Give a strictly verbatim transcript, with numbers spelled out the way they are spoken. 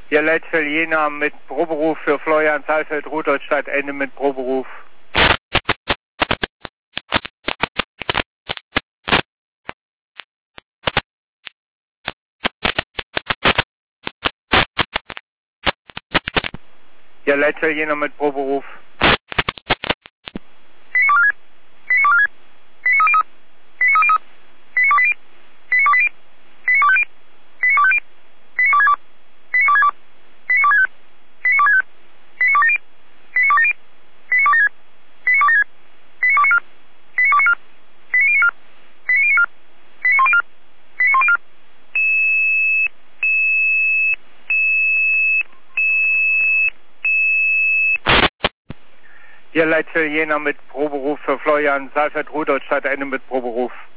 Ihr Leitfeld Jena mit Proberuf für Florian Saalfeld, Rudolstadt, Ende mit Proberuf. Ihr Leitfeld Jena mit Proberuf. Ihr Leitfeld Jena mit Proberuf für Florian Saalfeld, Rudolstadt, Ende mit Proberuf.